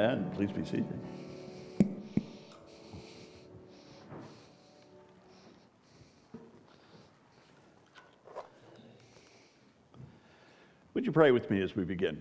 Amen. Please be seated. Would you pray with me as we begin?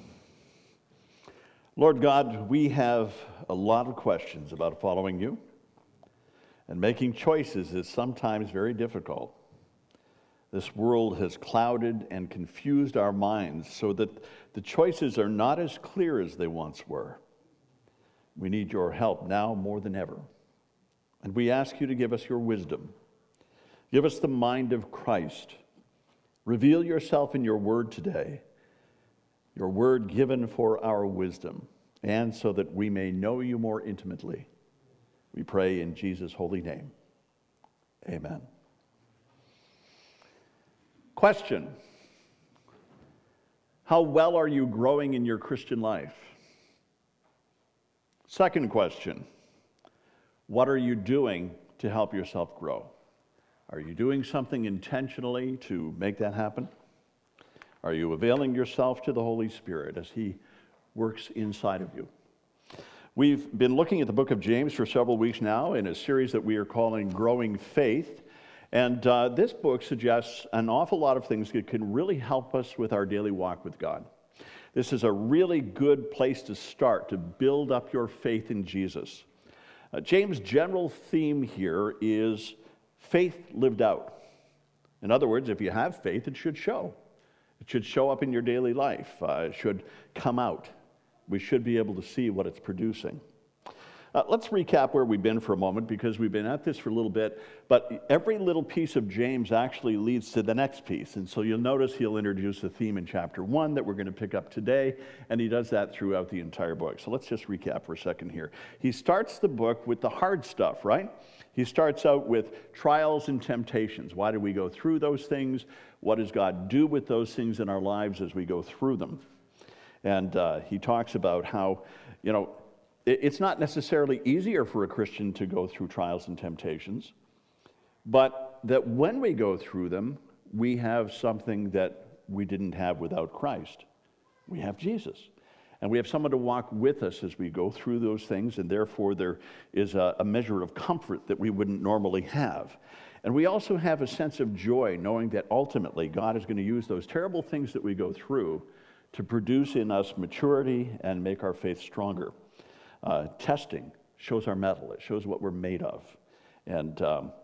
Lord God, we have a lot of questions about following you, and making choices is sometimes very difficult. This world has clouded and confused our minds so that the choices are not as clear as they once were. We need your help now more than ever. And we ask you to give us your wisdom. Give us the mind of Christ. Reveal yourself in your word today, your word given for our wisdom, and so that we may know you more intimately. We pray in Jesus' holy name. Amen. Question: how well are you growing in your Christian life? Second question: what are you doing to help yourself grow? Are you doing something intentionally to make that happen? Are you availing yourself to the Holy Spirit as He works inside of you? We've been looking at the book of James for several weeks now in a series that we are calling Growing Faith. And this book suggests an awful lot of things that can really help us with our daily walk with God. This is a really good place to start to build up your faith in Jesus. James' general theme here is faith lived out. In other words, if you have faith, it should show. It should show up in your daily life. It should come out. We should be able to see what it's producing. Let's recap where we've been for a moment, because we've been at this for a little bit, but every little piece of James actually leads to the next piece. And so you'll notice he'll introduce a theme in chapter 1 that we're going to pick up today, and he does that throughout the entire book. So let's just recap for a second here. He starts the book with the hard stuff, right? He starts out with trials and temptations. Why do we go through those things? What does God do with those things in our lives as we go through them? And he talks about how, it's not necessarily easier for a Christian to go through trials and temptations, but that when we go through them, we have something that we didn't have without Christ. We have Jesus. And we have someone to walk with us as we go through those things, and therefore there is a measure of comfort that we wouldn't normally have. And we also have a sense of joy, knowing that ultimately God is going to use those terrible things that we go through to produce in us maturity and make our faith stronger. Testing shows our mettle. It shows what we're made of. And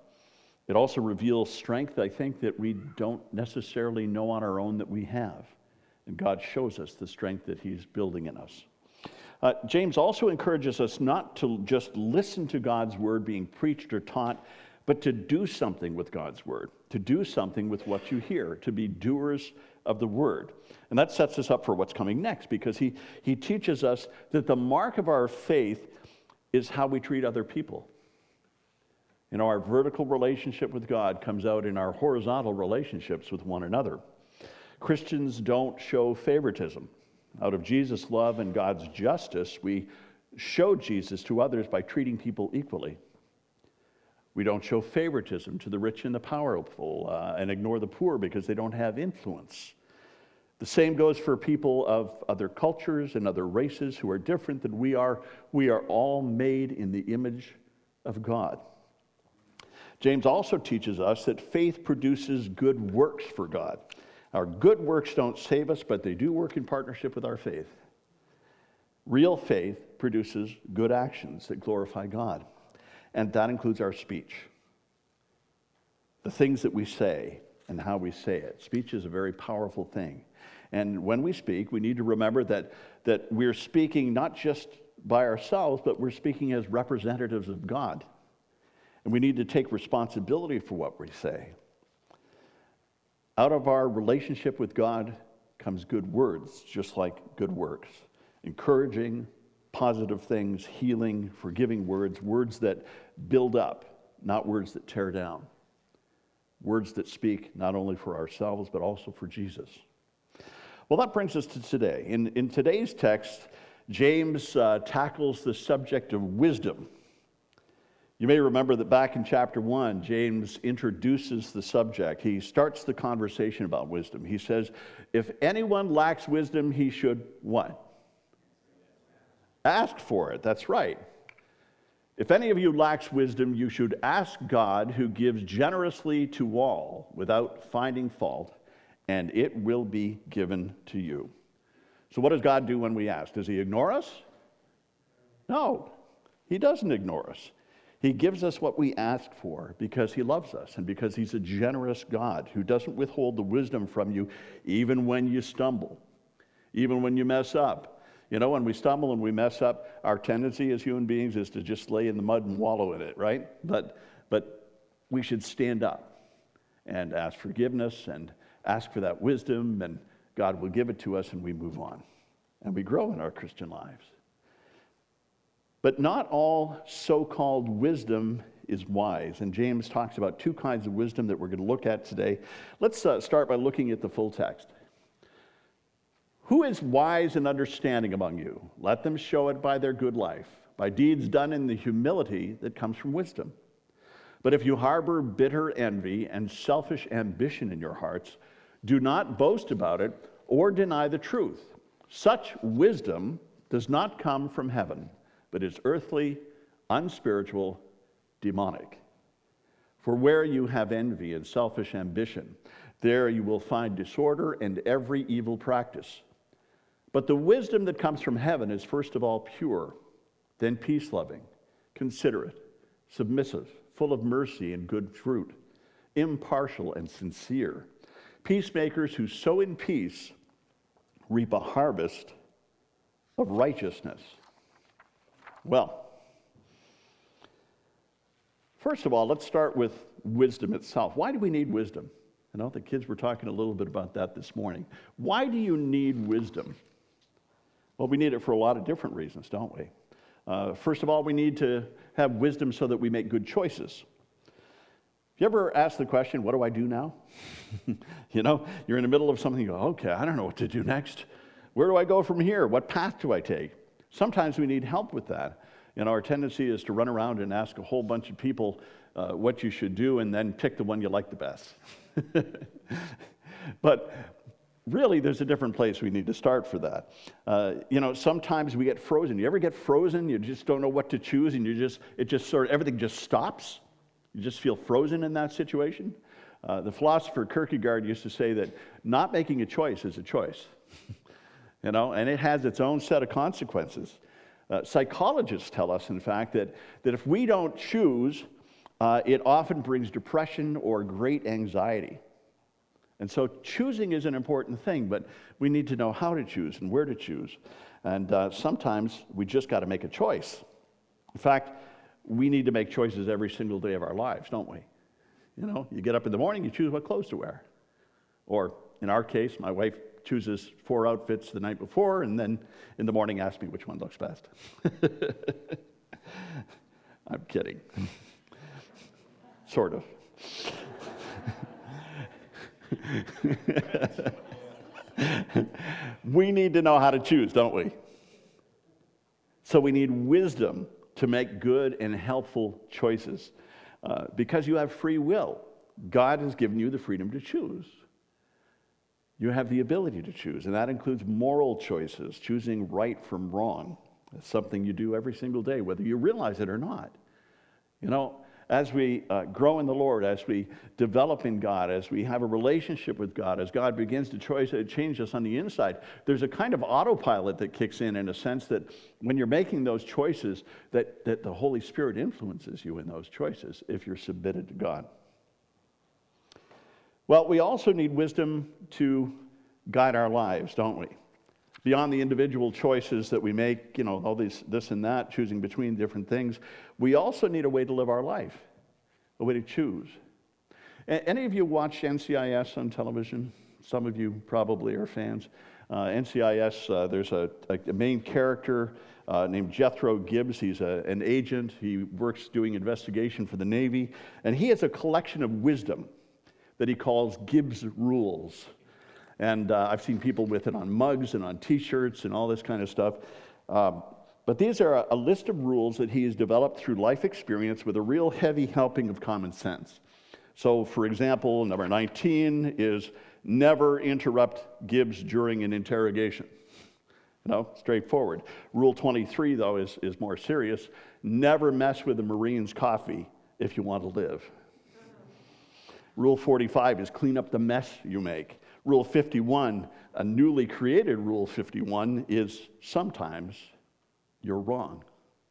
it also reveals strength, I think, that we don't necessarily know on our own that we have. And God shows us the strength that He's building in us. James also encourages us not to just listen to God's word being preached or taught, but to do something with God's word, to do something with what you hear, to be doers of the word. And that sets us up for what's coming next, because he teaches us that the mark of our faith is how we treat other people. Our vertical relationship with God comes out in our horizontal relationships with one another. Christians don't show favoritism. Out of Jesus' love and God's justice, we show Jesus to others by treating people equally. We don't show favoritism to the rich and the powerful and ignore the poor because they don't have influence. The same goes for people of other cultures and other races who are different than we are. We are all made in the image of God. James also teaches us that faith produces good works for God. Our good works don't save us, but they do work in partnership with our faith. Real faith produces good actions that glorify God. And that includes our speech. The things that we say and how we say it. Speech is a very powerful thing. And when we speak, we need to remember that we're speaking not just by ourselves, but we're speaking as representatives of God. And we need to take responsibility for what we say. Out of our relationship with God comes good words, just like good works. Encouraging, positive things, healing, forgiving words, words that build up, not words that tear down. Words that speak not only for ourselves, but also for Jesus. Well, that brings us to today. In today's text, James tackles the subject of wisdom. You may remember that back in chapter 1, James introduces the subject. He starts the conversation about wisdom. He says, if anyone lacks wisdom, he should what? Ask for it, that's right. If any of you lacks wisdom, you should ask God, who gives generously to all without finding fault, and it will be given to you. So what does God do when we ask? Does he ignore us? No, he doesn't ignore us. He gives us what we ask for because he loves us and because he's a generous God who doesn't withhold the wisdom from you even when you stumble, even when you mess up. You know, when we stumble and we mess up, our tendency as human beings is to just lay in the mud and wallow in it, right? But we should stand up and ask forgiveness and ask for that wisdom, and God will give it to us, and we move on. And we grow in our Christian lives. But not all so-called wisdom is wise. And James talks about two kinds of wisdom that we're going to look at today. Let's start by looking at the full text. Who is wise and understanding among you? Let them show it by their good life, by deeds done in the humility that comes from wisdom. But if you harbor bitter envy and selfish ambition in your hearts, do not boast about it or deny the truth. Such wisdom does not come from heaven, but is earthly, unspiritual, demonic. For where you have envy and selfish ambition, there you will find disorder and every evil practice. But the wisdom that comes from heaven is first of all pure, then peace-loving, considerate, submissive, full of mercy and good fruit, impartial and sincere. Peacemakers who sow in peace reap a harvest of righteousness. Well, first of all, let's start with wisdom itself. Why do we need wisdom? You know, the kids were talking a little bit about that this morning. Why do you need wisdom? Well, we need it for a lot of different reasons, don't we? First of all, we need to have wisdom so that we make good choices. You ever ask the question, what do I do now? You know, you're in the middle of something, you go, okay, I don't know what to do next. Where do I go from here? What path do I take? Sometimes we need help with that. And our tendency is to run around and ask a whole bunch of people what you should do and then pick the one you like the best. But really, there's a different place we need to start for that. You know, sometimes we get frozen. You ever get frozen? You just don't know what to choose, and everything just stops. You just feel frozen in that situation. The philosopher Kierkegaard used to say that not making a choice is a choice. You know, and it has its own set of consequences. Psychologists tell us, in fact, that if we don't choose, it often brings depression or great anxiety. And so choosing is an important thing, but we need to know how to choose and where to choose. And sometimes we just got to make a choice. In fact, we need to make choices every single day of our lives, don't we? You know, you get up in the morning, you choose what clothes to wear. Or in our case, my wife chooses 4 outfits the night before, and then in the morning asks me which one looks best. I'm kidding. Sort of. We need to know how to choose, don't we? So we need wisdom to make good and helpful choices. Because you have free will, God has given you the freedom to choose. You have the ability to choose, and that includes moral choices, choosing right from wrong. It's something you do every single day, whether you realize it or not. You know, as we grow in the Lord, as we develop in God, as we have a relationship with God, as God begins to change us on the inside, there's a kind of autopilot that kicks in a sense that when you're making those choices, that the Holy Spirit influences you in those choices if you're submitted to God. Well, we also need wisdom to guide our lives, don't we? Beyond the individual choices that we make, you know, all this and that, choosing between different things, we also need a way to live our life, a way to choose. Any of you watch NCIS on television? Some of you probably are fans. NCIS, there's a main character named Jethro Gibbs. He's an agent. He works doing investigation for the Navy, and he has a collection of wisdom that he calls Gibbs Rules. And I've seen people with it on mugs and on T-shirts and all this kind of stuff. But these are a list of rules that he has developed through life experience with a real heavy helping of common sense. So, for example, number 19 is never interrupt Gibbs during an interrogation. Straightforward. Rule 23, though, is more serious. Never mess with the Marine's coffee if you want to live. Rule 45 is clean up the mess you make. Rule 51, a newly created Rule 51, is sometimes you're wrong.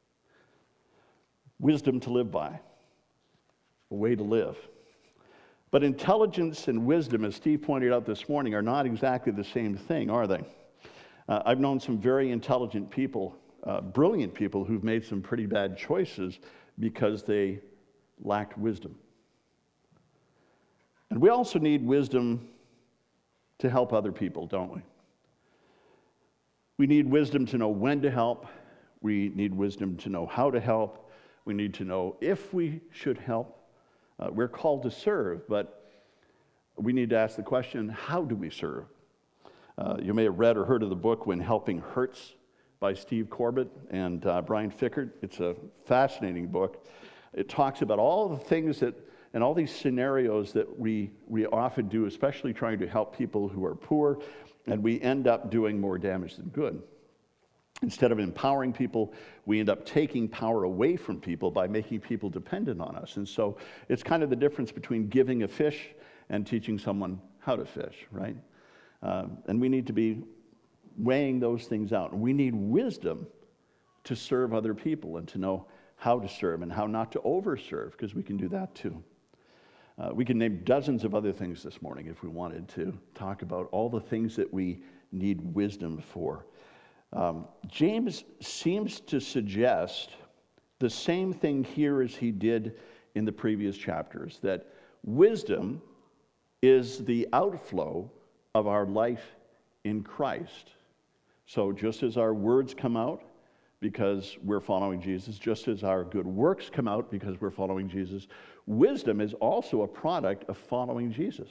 Wisdom to live by, a way to live. But intelligence and wisdom, as Steve pointed out this morning, are not exactly the same thing, are they? I've known some very intelligent people, brilliant people, who've made some pretty bad choices because they lacked wisdom. And we also need wisdom to help other people, don't we? We need wisdom to know when to help. We need wisdom to know how to help. We need to know if we should help. We're called to serve, but we need to ask the question, how do we serve? You may have read or heard of the book When Helping Hurts by Steve Corbett and Brian Fikkert. It's a fascinating book. It talks about all the things and all these scenarios that we often do, especially trying to help people who are poor, and we end up doing more damage than good. Instead of empowering people, we end up taking power away from people by making people dependent on us. And so it's kind of the difference between giving a fish and teaching someone how to fish, right? And we need to be weighing those things out. And we need wisdom to serve other people and to know how to serve and how not to overserve, because we can do that too. We can name dozens of other things this morning if we wanted to talk about all the things that we need wisdom for. James seems to suggest the same thing here as he did in the previous chapters, that wisdom is the outflow of our life in Christ. So just as our words come out because we're following Jesus, just as our good works come out because we're following Jesus, wisdom is also a product of following Jesus.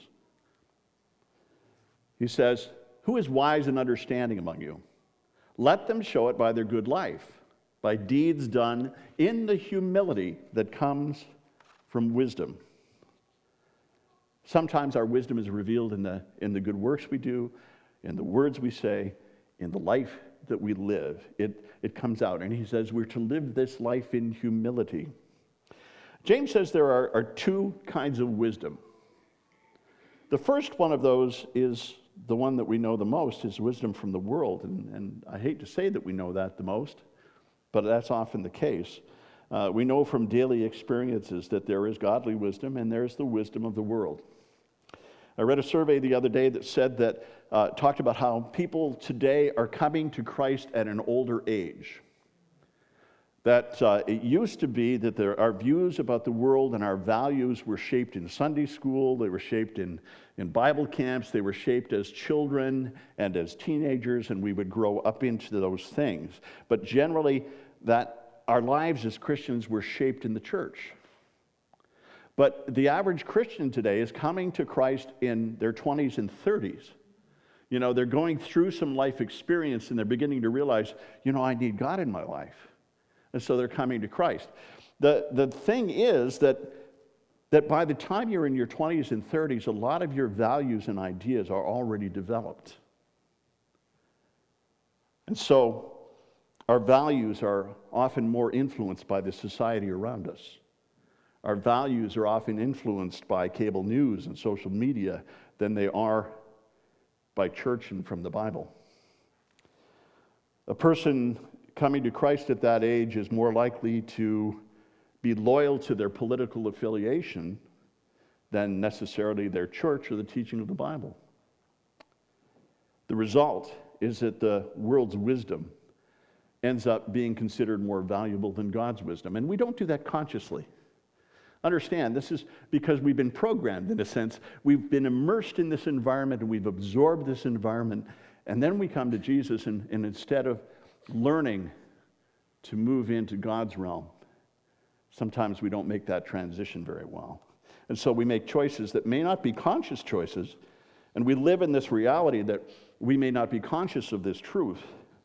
He says, "Who is wise and understanding among you? Let them show it by their good life, by deeds done in the humility that comes from wisdom." Sometimes our wisdom is revealed in the good works we do, in the words we say, in the life that we live. It comes out. And he says we're to live this life in humility. James says there are two kinds of wisdom. The first one of those is the one that we know the most, is wisdom from the world. And I hate to say that we know that the most, but that's often the case. We know from daily experiences that there is godly wisdom and there's the wisdom of the world. I read a survey the other day that said that, talked about how people today are coming to Christ at an older age. That it used to be that our views about the world and our values were shaped in Sunday school, they were shaped in Bible camps, they were shaped as children and as teenagers, and we would grow up into those things. But generally, that our lives as Christians were shaped in the church. But the average Christian today is coming to Christ in their 20s and 30s. You know, they're going through some life experience and they're beginning to realize, I need God in my life. And so they're coming to Christ. The thing is that by the time you're in your 20s and 30s, a lot of your values and ideas are already developed. And so our values are often more influenced by the society around us. Our values are often influenced by cable news and social media than they are by church and from the Bible. A person coming to Christ at that age is more likely to be loyal to their political affiliation than necessarily their church or the teaching of the Bible. The result is that the world's wisdom ends up being considered more valuable than God's wisdom. And we don't do that consciously. Understand, this is because we've been programmed, in a sense. We've been immersed in this environment and we've absorbed this environment. And then we come to Jesus and instead of learning to move into God's realm, sometimes we don't make that transition very well. And so we make choices that may not be conscious choices, and we live in this reality that we may not be conscious of this truth,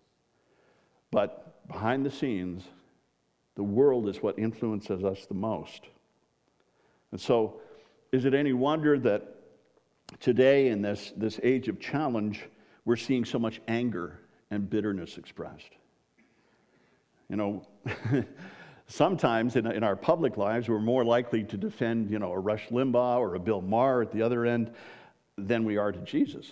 but behind the scenes, the world is what influences us the most. And so, is it any wonder that today in this age of challenge, we're seeing so much anger and bitterness expressed. You know, sometimes in our public lives, we're more likely to defend, you know, a Rush Limbaugh or a Bill Maher at the other end than we are to Jesus.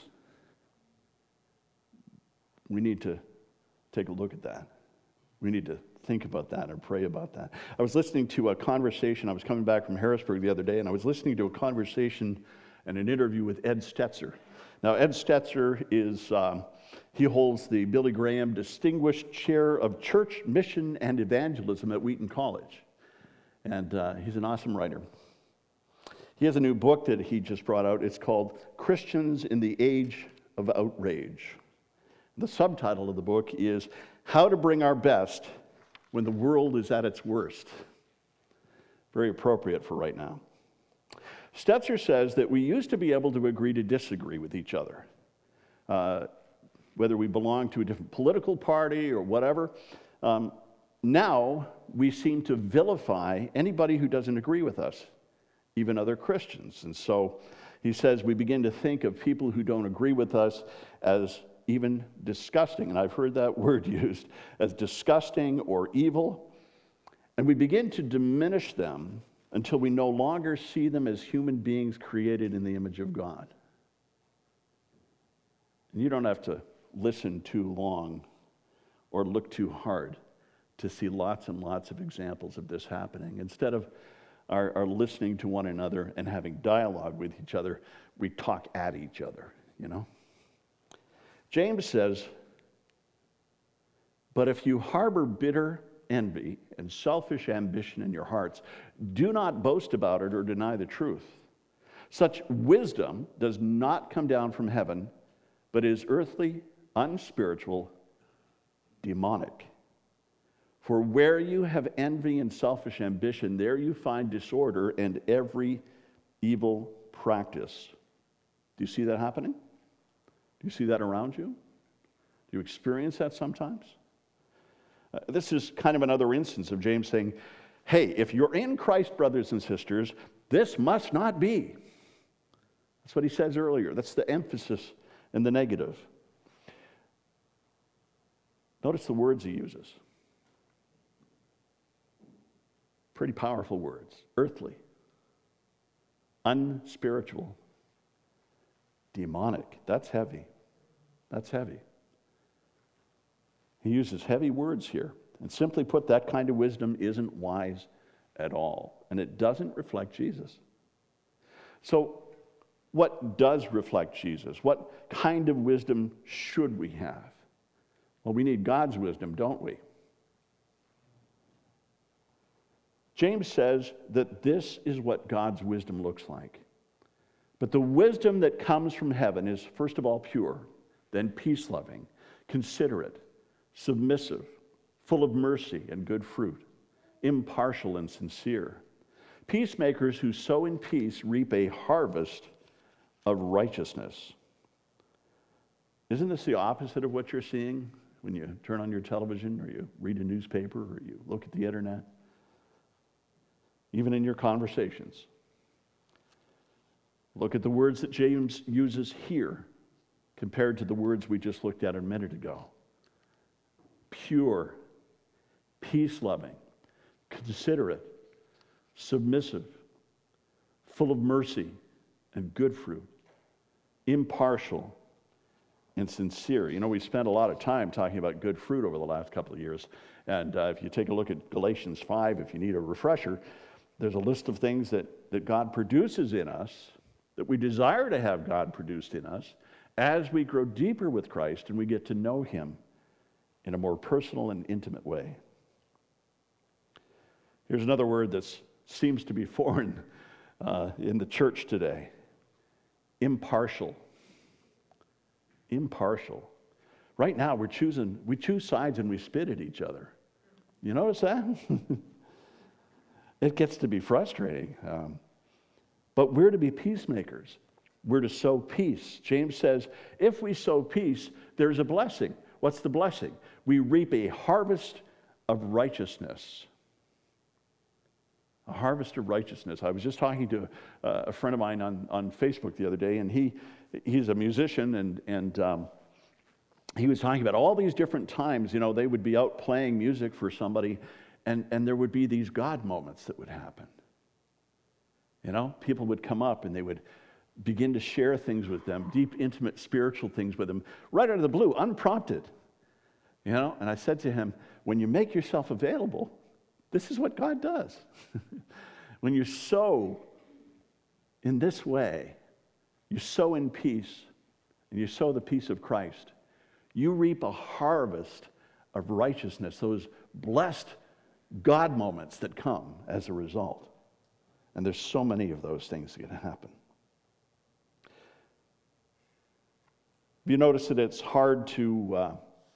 We need to take a look at that. We need to think about that and pray about that. I was listening to a conversation. I was coming back from Harrisburg the other day, and I was listening to a conversation and an interview with Ed Stetzer. Now, Ed Stetzer is, he holds the Billy Graham Distinguished Chair of Church, Mission, and Evangelism at Wheaton College. And he's an awesome writer. He has a new book that he just brought out. It's called Christians in the Age of Outrage. The subtitle of the book is How to Bring Our Best When the World is at its Worst. Very appropriate for right now. Stetzer says that we used to be able to agree to disagree with each other, whether we belong to a different political party or whatever. Now we seem to vilify anybody who doesn't agree with us, even other Christians. And so he says we begin to think of people who don't agree with us as even disgusting, and I've heard that word used, as disgusting or evil, and we begin to diminish them until we no longer see them as human beings created in the image of God. And you don't have to listen too long or look too hard to see lots and lots of examples of this happening. Instead of our listening to one another and having dialogue with each other, we talk at each other, you know? James says, but if you harbor bitter envy and selfish ambition in your hearts, do not boast about it or deny the truth. Such wisdom does not come down from heaven, but is earthly, unspiritual, demonic. For where you have envy and selfish ambition, there you find disorder and every evil practice. Do you see that happening? Do you see that around you? Do you experience that sometimes? This is kind of another instance of James saying, hey, if you're in Christ, brothers and sisters, this must not be. That's what he says earlier. That's the emphasis in the negative. Notice the words he uses. Pretty powerful words. Earthly, unspiritual, demonic. That's heavy. That's heavy. He uses heavy words here. And simply put, that kind of wisdom isn't wise at all. And it doesn't reflect Jesus. So, what does reflect Jesus? What kind of wisdom should we have? Well, we need God's wisdom, don't we? James says that this is what God's wisdom looks like. But the wisdom that comes from heaven is, first of all, pure, then peace-loving, considerate, submissive, full of mercy and good fruit, impartial and sincere. Peacemakers who sow in peace reap a harvest of righteousness. Isn't this the opposite of what you're seeing when you turn on your television or you read a newspaper or you look at the internet? Even in your conversations. Look at the words that James uses here compared to the words we just looked at a minute ago. Pure, peace-loving, considerate, submissive, full of mercy and good fruit, impartial and sincere. You know, we spent a lot of time talking about good fruit over the last couple of years. And if you take a look at Galatians 5, if you need a refresher, there's a list of things that God produces in us, that we desire to have God produced in us, as we grow deeper with Christ and we get to know Him in a more personal and intimate way. Here's another word that seems to be foreign in the church today. Impartial. Impartial. Right now we choose sides and we spit at each other. You notice that? It gets to be frustrating. But we're to be peacemakers. We're to sow peace. James says, if we sow peace, there's a blessing. What's the blessing? We reap a harvest of righteousness. A harvest of righteousness. I was just talking to a friend of mine on Facebook the other day, and he's a musician, and he was talking about all these different times, they would be out playing music for somebody, and there would be these God moments that would happen. People would come up and they would begin to share things with them, deep, intimate, spiritual things with them, right out of the blue, unprompted. And I said to him, when you make yourself available, this is what God does. When you sow in this way, you sow in peace, and you sow the peace of Christ, you reap a harvest of righteousness, those blessed God moments that come as a result. And there's so many of those things that can happen. Have you noticed that it's hard to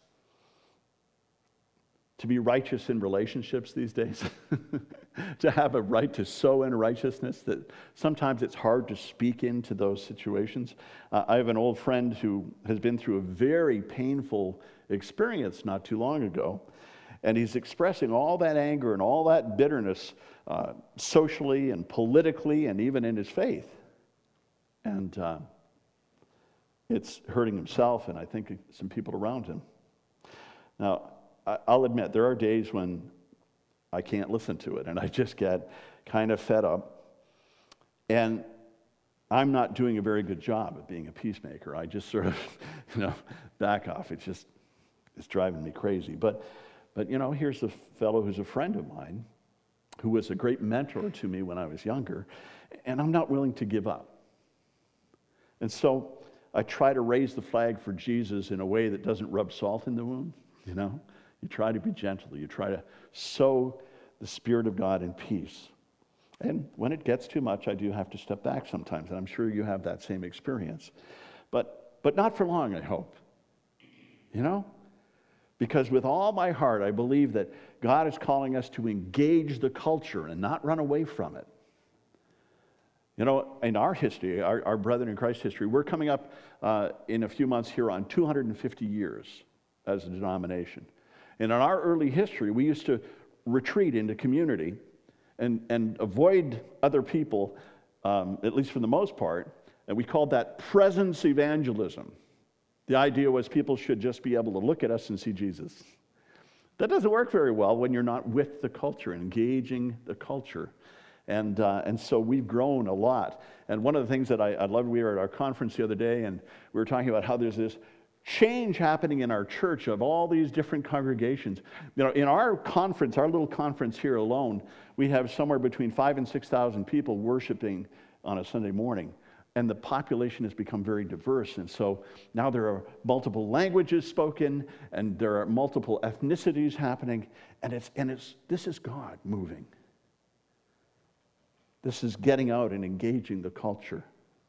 be righteous in relationships these days? To have a right to sow in righteousness, that sometimes it's hard to speak into those situations. I have an old friend who has been through a very painful experience not too long ago, and he's expressing all that anger and all that bitterness socially and politically and even in his faith. And it's hurting himself and I think some people around him. Now, I'll admit, there are days when I can't listen to it, and I just get kind of fed up. And I'm not doing a very good job of being a peacemaker. I just sort of, back off. It's driving me crazy. But here's a fellow who's a friend of mine, who was a great mentor to me when I was younger, and I'm not willing to give up. And so I try to raise the flag for Jesus in a way that doesn't rub salt in the wound, You try to be gentle. You try to sow the Spirit of God in peace. And when it gets too much, I do have to step back sometimes, and I'm sure you have that same experience. But not for long, I hope. Because with all my heart, I believe that God is calling us to engage the culture and not run away from it. In our history, our brethren in Christ history, we're coming up in a few months here on 250 years as a denomination. And in our early history, we used to retreat into community and avoid other people, at least for the most part, and we called that presence evangelism. The idea was people should just be able to look at us and see Jesus. That doesn't work very well when you're not with the culture, engaging the culture. And so we've grown a lot. And one of the things that I loved, we were at our conference the other day, and we were talking about how there's this change happening in our church of all these different congregations. In our conference, our little conference here alone, we have somewhere between 5,000 and 6,000 people worshiping on a Sunday morning. And the population has become very diverse. And so now there are multiple languages spoken, and there are multiple ethnicities happening, and this is God moving. This is getting out and engaging the culture.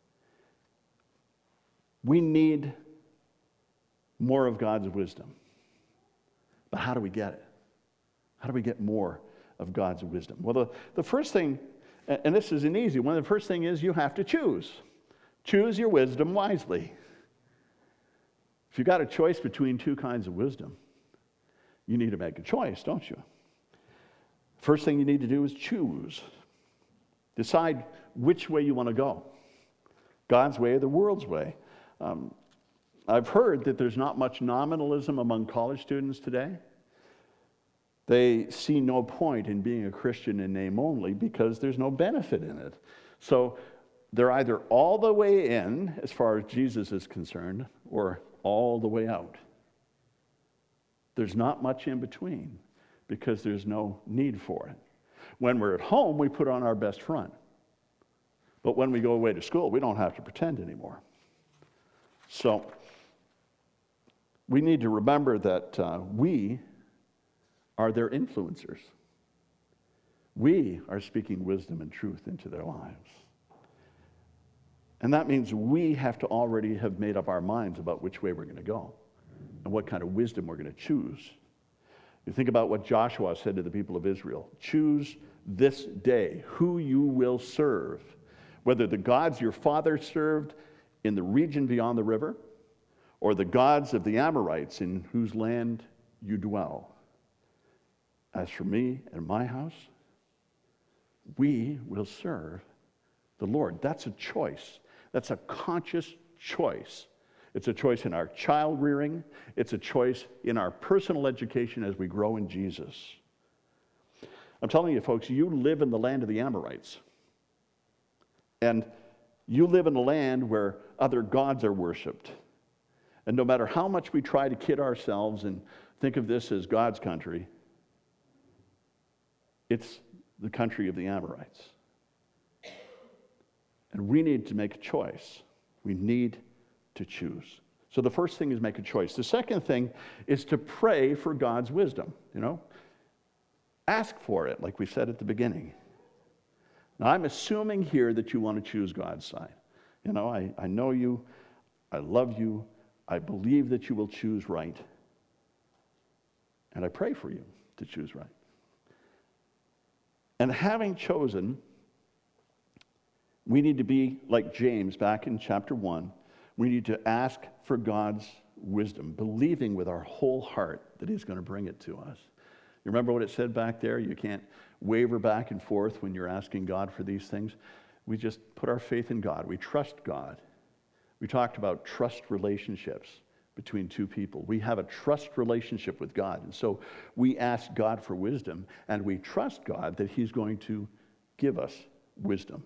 We need more of God's wisdom. But how do we get it? How do we get more of God's wisdom? Well, the first thing, and this is an easy one, the first thing is you have to choose. Choose your wisdom wisely. If you've got a choice between two kinds of wisdom, you need to make a choice, don't you? First thing you need to do is choose. Decide which way you want to go. God's way or the world's way. I've heard that there's not much nominalism among college students today. They see no point in being a Christian in name only because there's no benefit in it. So they're either all the way in, as far as Jesus is concerned, or all the way out. There's not much in between because there's no need for it. When we're at home, we put on our best front. But when we go away to school, we don't have to pretend anymore. So we need to remember that we are their influencers. We are speaking wisdom and truth into their lives. And that means we have to already have made up our minds about which way we're going to go and what kind of wisdom we're going to choose. You think about what Joshua said to the people of Israel. Choose this day who you will serve, whether the gods your father served in the region beyond the river or the gods of the Amorites in whose land you dwell. As for me and my house, we will serve the Lord. That's a choice. That's a conscious choice. It's a choice in our child rearing. It's a choice in our personal education as we grow in Jesus. I'm telling you, folks, you live in the land of the Amorites. And you live in a land where other gods are worshipped. And no matter how much we try to kid ourselves and think of this as God's country, it's the country of the Amorites. And we need to make a choice. We need to choose. So the first thing is make a choice. The second thing is to pray for God's wisdom. Ask for it, like we said at the beginning. Now, I'm assuming here that you want to choose God's side. I know you. I love you. I believe that you will choose right. And I pray for you to choose right. And having chosen, we need to be like James back in chapter 1. We need to ask for God's wisdom, believing with our whole heart that he's going to bring it to us. You remember what it said back there? You can't waver back and forth when you're asking God for these things. We just put our faith in God. We trust God. We talked about trust relationships between two people. We have a trust relationship with God. And so we ask God for wisdom, and we trust God that he's going to give us wisdom.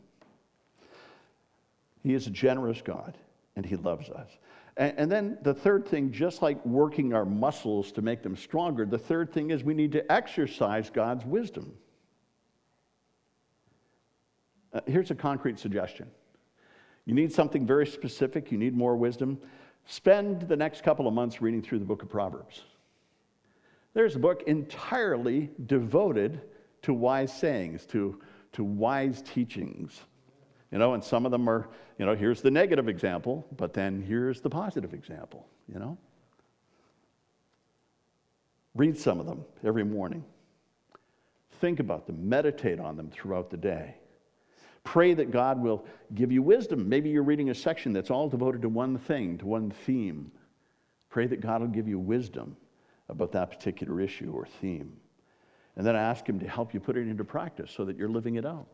He is a generous God, and he loves us. And then the third thing, just like working our muscles to make them stronger, the third thing is we need to exercise God's wisdom. Here's a concrete suggestion. You need something very specific. You need more wisdom. Spend the next couple of months reading through the book of Proverbs. There's a book entirely devoted to wise sayings, to wise teachings. And some of them are, here's the negative example, but then here's the positive example, Read some of them every morning. Think about them. Meditate on them throughout the day. Pray that God will give you wisdom. Maybe you're reading a section that's all devoted to one thing, to one theme. Pray that God will give you wisdom about that particular issue or theme. And then ask him to help you put it into practice so that you're living it out.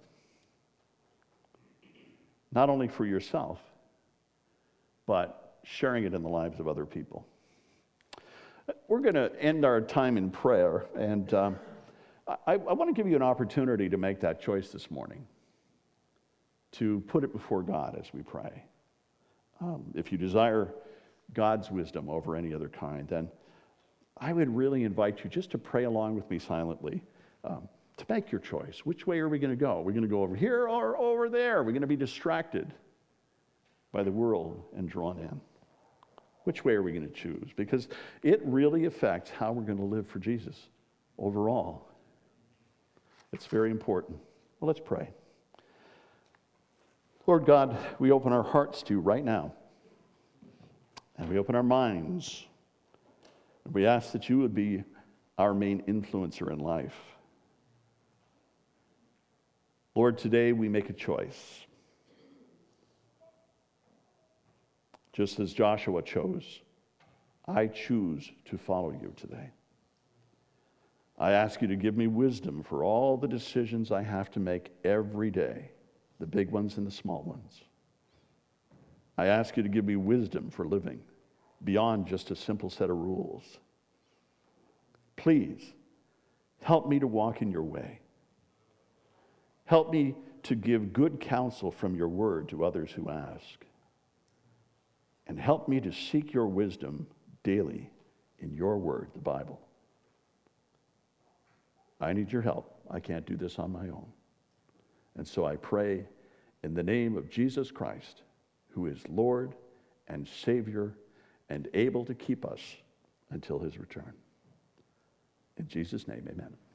Not only for yourself, but sharing it in the lives of other people. We're going to end our time in prayer, and I want to give you an opportunity to make that choice this morning, to put it before God as we pray. If you desire God's wisdom over any other kind, then I would really invite you just to pray along with me silently. To make your choice. Which way are we going to go? Are we going to go over here or over there? Are we going to be distracted by the world and drawn in? Which way are we going to choose? Because it really affects how we're going to live for Jesus overall. It's very important. Well, let's pray. Lord God, we open our hearts to you right now. And we open our minds. And we ask that you would be our main influencer in life. Lord, today we make a choice. Just as Joshua chose, I choose to follow you today. I ask you to give me wisdom for all the decisions I have to make every day, the big ones and the small ones. I ask you to give me wisdom for living beyond just a simple set of rules. Please, help me to walk in your way. Help me to give good counsel from your word to others who ask. And help me to seek your wisdom daily in your word, the Bible. I need your help. I can't do this on my own. And so I pray in the name of Jesus Christ, who is Lord and Savior and able to keep us until his return. In Jesus' name, amen.